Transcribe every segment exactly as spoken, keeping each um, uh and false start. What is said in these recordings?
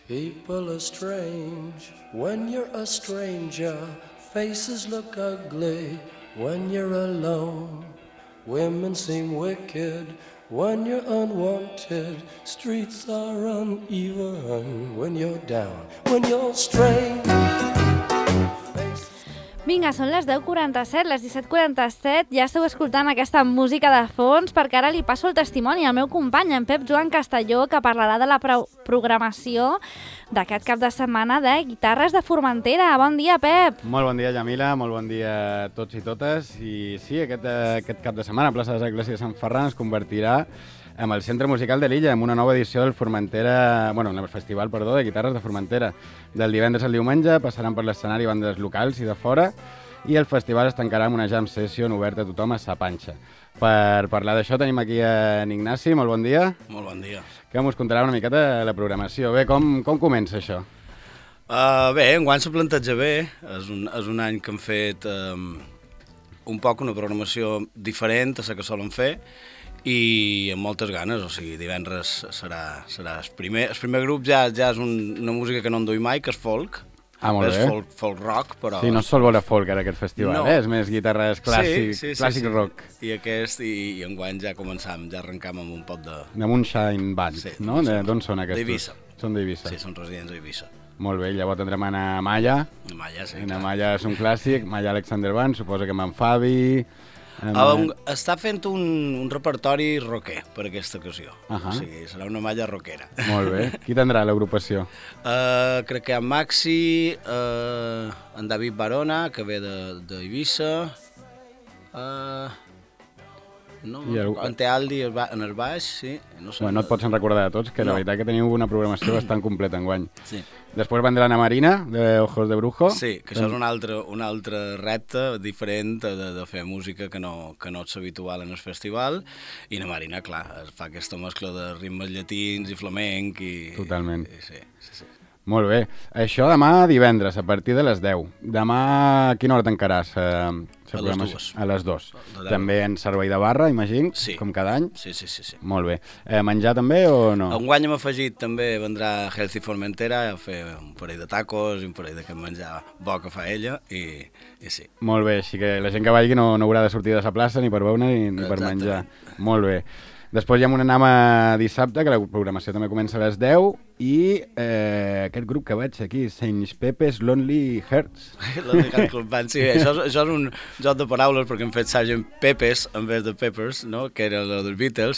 People are strange when you're a stranger. Faces look ugly when you're alone. Women seem wicked when you're unwanted. Streets are uneven when you're down. When you're strange. Vinga, són les deu quaranta-set, les disset quaranta-set, ja esteu escoltant aquesta música de fons perquè ara li passo el testimoni al meu company, en Pep Joan Castelló, que parlarà de la pro- programació d'aquest cap de setmana de Guitarres de Formentera. Bon dia, Pep! Molt bon dia, Yamila, molt bon dia a tots i totes. I sí, aquest, aquest cap de setmana, a plaça de l'Església de Sant Ferran, es convertirà en el Centre Musical de l'Illa, amb una nova edició del Formentera, bueno, el Festival, perdó, de Guitarres de Formentera. Del divendres al diumenge passaran per l'escenari bandes locals i de fora, i el festival es tancarà amb una jam session oberta a tothom a Sa Panxa. Per parlar d'això tenim aquí en Ignasi, molt bon dia. Molt bon dia. Que ens contarà una miqueta la programació. Bé, com, com comença això? Uh, bé, enguany se planteja bé. És un, és un any que hem fet um, un poc una programació diferent a la que solen fer, i amb moltes ganes, o sigui, divendres serà, serà el primer, el primer grup ja, ja és un, una música que no en duim mai, que és folk. Ah, molt és bé. folk, folk rock, però... Sí, no es sol veure folk ara aquest festival, no. eh? És més guitarres clàssic, sí, sí, clàssic sí, sí. rock. I aquest, i, i enguany ja començam, ja arrencam amb un pot de... De Moonshine Band, sí, no? D'on són aquests? D'Eivissa. Són d'Eivissa. Sí, són residents d'Eivissa. Molt bé, llavors tindrem a Malla. Malla, sí. A Malla és un clàssic, Malla Alexander Band, suposo que amb en Fabi... Amb... Um, està fent un, un repertori rocker per aquesta ocasió. Uh -huh. O sigui, serà una malla rockera. Molt bé. Qui tindrà l'agrupació? Uh, crec que hi ha en Maxi, uh, en David Barona, que ve d'Eivissa, uh, no, el... en Tealdi en el baix, sí. No, sé. Bueno, no et pots recordar de tots, que no. La veritat que teniu una programació bastant completa enguany. Sí. Després vendrà Ana Marina, de Ojos de Brujo. Sí, que això és un altre, un altre repte diferent de, de fer música que no, que no és habitual en el festival. I Ana Marina, clar, fa aquesta mescla de ritmes llatins i flamenc. I, Totalment. I, sí, sí, sí. Molt bé. Això demà divendres, a partir de les deu. Demà a quina hora tancaràs? Eh, a les dues. A les dues. També en servei de barra, imagino, sí. Com cada any? Sí, sí, sí. sí. Molt bé. Eh, menjar també o no? Enguany hem afegit també, vendrà Healthy Formentera a fer un parell de tacos i un parell d'aquest menjar bo que fa ella, i, i sí. Molt bé, així que la gent que vagi no, no haurà de sortir de la plaça ni per beure ni, ni per menjar. Molt bé. Després hi ha un anam a dissabte, que la programació també comença a les deu, i eh, aquest grup que veig aquí, Saint Pepe's Lonely Hearts. Lonely Hearts Club Band, sí, això és, això és un joc de paraules, perquè hem fet sergent Pepes en vez de Peppers, no? Que era el dels Beatles,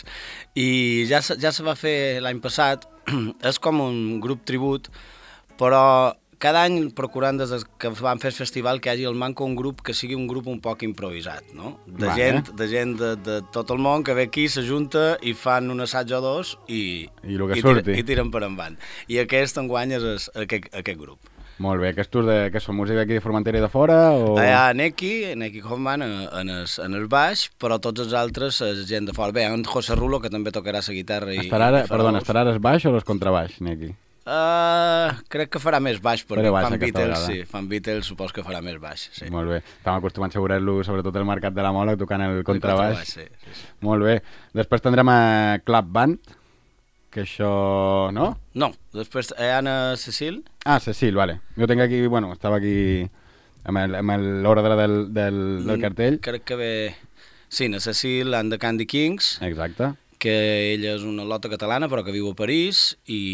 i ja, ja se va fer l'any passat. És com un grup tribut, però cada any procurant des que van fer el festival que hi hagi al manco un grup que sigui un grup un poc improvisat, no? De vale. gent, de, gent de, de tot el món que ve aquí, s'ajunta i fan un assaig o dos i, I, el que i, surti. tira, i tiren per endavant. I aquest enguany és aquest, aquest grup. Molt bé, aquests de, que són música d'aquí de Formentera i de fora? O... Hi ha Neki, Neki Hoffman en el, en el baix, però tots els altres és gent de fora. Bé, en José Rulo, que també tocarà la guitarra i... Estarà, i perdona, estarà el baix o el contrabaix, Neki? Uh, crec que farà més baix, perquè baix, fan Beatles, vegada. sí, fan Beatles, supos que farà més baix. Sí. Molt bé. Estàvem acostumats a veure-lo, sobretot al Mercat de la Mola, tocant el contrabaix. El contrabaix, sí, sí, sí. Molt bé. Després tindrem a Club Band, que això... no? No, després hi ha Anna Cecil. Ah, Cecil, vale. Jo tinc aquí, bueno, estava aquí amb l'ordre del, del, del cartell. Crec que ve... Sí, Anna Cecil, and the Candy Kings. Exacte. Que ella és una lota catalana però que viu a París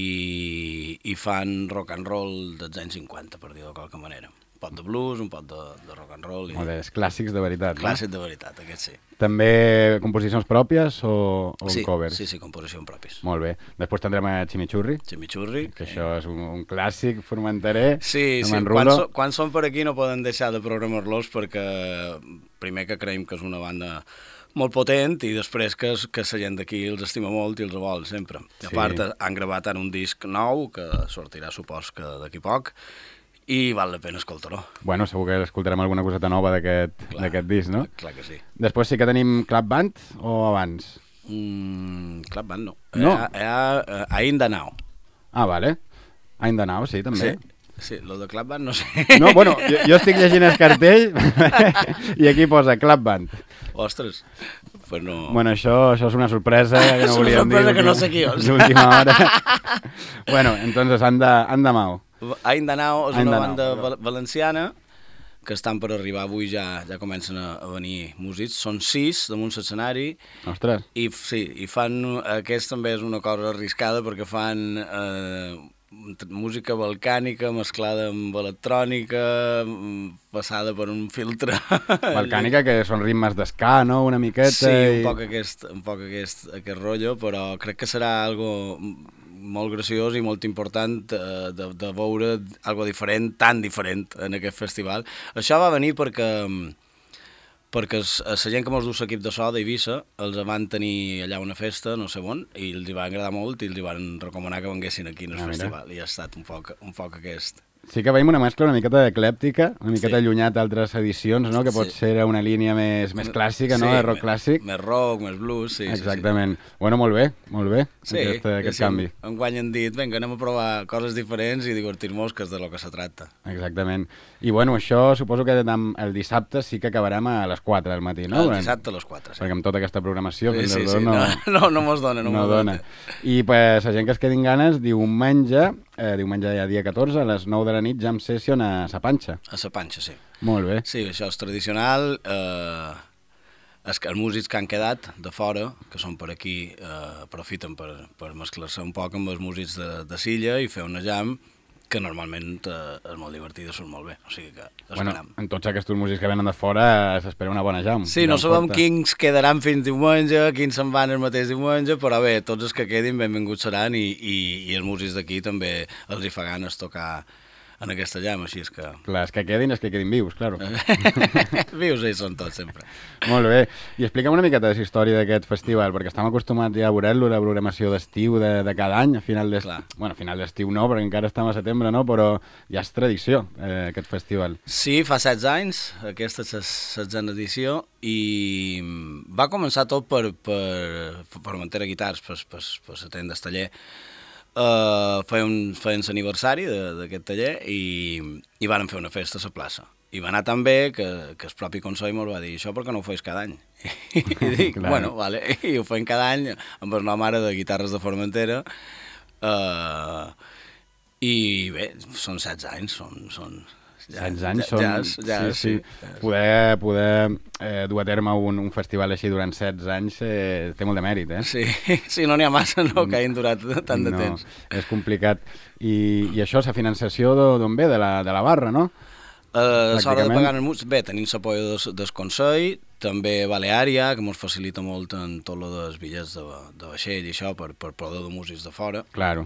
i, i fan rock and roll dels anys cinquanta, per dir-ho de qualque manera. Un pot de blues, un pot de, de rock and roll. I... Molt bé, és clàssics de veritat, Clàssics no? de veritat, aquest sí. També composicions pròpies o, o sí, covers? Sí, sí, composicions pròpies. Molt bé. Després tindrem a Chimichurri. Chimichurri. Que això és un, un clàssic formenterer. Sí, sí. Quan, so, quan són per aquí no poden deixar de programar-los perquè primer que creiem que és una banda molt potent i després que, que la gent d'aquí els estima molt i els vol sempre. I a part sí. Han gravat en un disc nou que sortirà supos que d'aquí poc i val la pena escoltar-ho. Bueno, segur que escoltarem alguna coseta nova d'aquest disc, no? Clar que sí. Després sí que tenim Club Band o abans? Mm, Club Band no. No? Hi ha, hi ha uh, Ainda Now. Ah, vale. Ainda Now, sí, també. Sí. Sí, lo de Club Band no sé. No, bueno, jo, jo estic llegint el cartell i aquí posa Club Band. Ostres, pues no... Bueno, això, això és una sorpresa que no és una volíem dir. sorpresa que no sé qui és. D'última hora. Bueno, entonces, anda, anda Mao. Aindanao és una Aindanao, banda perdó. val valenciana que estan per arribar avui, ja ja comencen a, a venir músics. Són sis damunt l'escenari Ostres. i sí, i fan... Aquest també és una cosa arriscada perquè fan eh, música balcànica mesclada amb electrònica, passada per un filtre... Balcànica, que són ritmes d'esca, no?, una miqueta. Sí, un i... poc aquest, un poc aquest, aquest rotllo, però crec que serà algo molt graciós i molt important eh, de, de veure algo diferent, tan diferent en aquest festival. Això va venir perquè perquè la gent que mos du l'equip de so d'Eivissa els van tenir allà una festa, no sé on, i els hi va agradar molt i els hi van recomanar que venguessin aquí en el Ah, mira. festival, i ha estat un poc, un poc aquest. Sí que veiem una mescla una miqueta eclèptica, una miqueta Sí. allunyat d'altres edicions, no?, que pot Sí. ser una línia més, més clàssica, no?, Sí, de rock més- clàssic. Més rock, més blues, sí. Exactament. Bueno, molt bé, molt bé, Sí, sí. aquest, aquest sí, canvi. enguany han dit, vinga, anem a provar coses diferents i divertir-nos, que és de lo que se tracta. Exactament. I bueno, això suposo que dem- el dissabte sí que acabarem a les quatre del matí, no? El dissabte a les quatre, sí. Perquè amb tota aquesta programació, Sí, fins sí, i sí, tot no, no, no, no mos dona, no, no mos dona. I pues, la gent que es quedin ganes, diumenge, eh, diumenge ja dia catorze, a les nou de la nit, jam session a Sa Panxa. A la panxa, sí. Molt bé. Sí, això és tradicional. Eh, els, els músics que han quedat de fora, que són per aquí, eh, aprofiten per, per mesclar-se un poc amb els músics de, de Silla i fer una jam que normalment eh, és molt divertida, surt molt bé. O sigui que Bueno, esperam. en tots aquests músics que venen de fora eh, s'espera una bona jam. Sí, no jam sabem forta. quins quedaran fins diumenge, quins se'n van el mateix diumenge, però bé, tots els que quedin benvinguts seran i, i, i els músics d'aquí també els hi fa ganes tocar en aquesta jam, així és que... Clar, els que quedin, els que quedin vius, claro. Vius ells són tots, sempre. Molt bé. I explica'm una miqueta de la història d'aquest festival, perquè estem acostumats ja a veure-lo, la programació d'estiu de, de cada any, a final d'estiu. Clar. Bueno, a final d'estiu no, perquè encara estem a setembre, no? Però ja és tradició, eh, aquest festival. Sí, fa setze anys, aquesta és la setzena edició, i va començar tot per, per Formentera Guitars, per, per, per la tenda del taller. Uh, feien feien l'aniversari d'aquest taller i, i van fer una festa a la plaça. I va anar tan bé que, que el propi Consell ens va dir això perquè no ho feis cada any. I dic, Clar. bueno, vale, i ho fem cada any amb el nom ara de Guitarres de Formentera. Uh, I bé, són setze anys, són... són ja, setze anys ja, són... Ja, ja, sí, sí. sí. Poder, poder eh, dur a terme un, un festival així durant setze anys eh, té molt de mèrit, eh? Sí, sí, no n'hi ha massa, no, que hagin durat tant de no, temps. és complicat. I, i això, la financiació d'on ve? De la, de la barra, no? Uh, a l'hora de Pràcticament. pagar els músics, bé, tenim l'apoio del, del Consell, també Baleària, que ens facilita molt en tot lo dels bitllets de, de vaixell i això, per, per poder de músics de fora, Claro.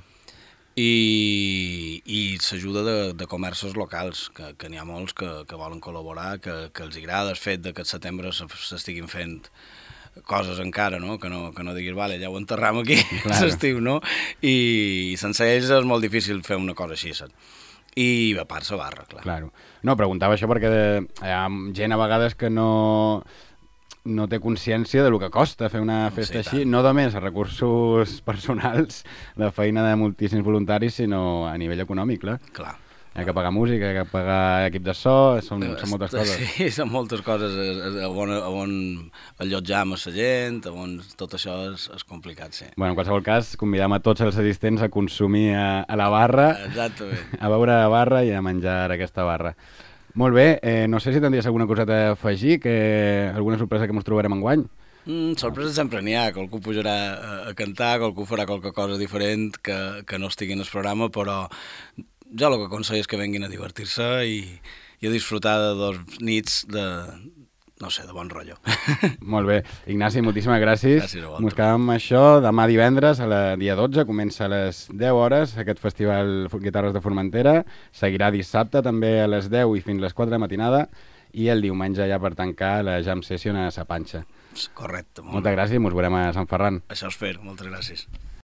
i, i l'ajuda de, de comerços locals, que, que n'hi ha molts que, que volen col·laborar, que, que els agrada el fet de que al setembre s'estiguin fent coses encara, no? Que no, que no diguis, vale, ja ho enterram aquí, Claro. l'estiu, no? I, I sense ells és molt difícil fer una cosa així, saps? I a part la barra, clar. Claro. No, preguntava això perquè hi ha gent a vegades que no, no té consciència de lo que costa fer una festa Sí, així, tant. no només a recursos personals, de feina de moltíssims voluntaris, sinó a nivell econòmic, clar. Clar. Hi ha que pagar música, hi ha que pagar equip de so, són, són moltes coses. Sí, són moltes coses, eh, eh, a on, a on allotjam a la gent, a on tot això és, és complicat, sí. Bueno, en qualsevol cas, convidem a tots els assistents a consumir a, a la barra, Exactament. a beure a la barra i a menjar a aquesta barra. Molt bé, eh, no sé si tindries alguna coseta a afegir, que alguna sorpresa que ens trobarem enguany. Mm, sorpresa sempre n'hi ha, qualcú pujarà a, a cantar, qualcú farà qualque cosa diferent que, que no estigui en el programa, però jo el que aconsello és que venguin a divertir-se i, i a disfrutar de dos nits de, no sé, de bon rotllo. Molt bé. Ignasi, moltíssimes gràcies. Gràcies a vosaltres. Ens quedem amb això. Demà divendres, a la dia dotze, comença a les deu hores aquest festival Guitarres de Formentera. Seguirà dissabte també a les deu i fins les quatre de matinada. I el diumenge ja per tancar la jam session a Sa Panxa. Correcte. Moltes gràcies i ens veurem a Sant Ferran. Això és fer, moltes gràcies.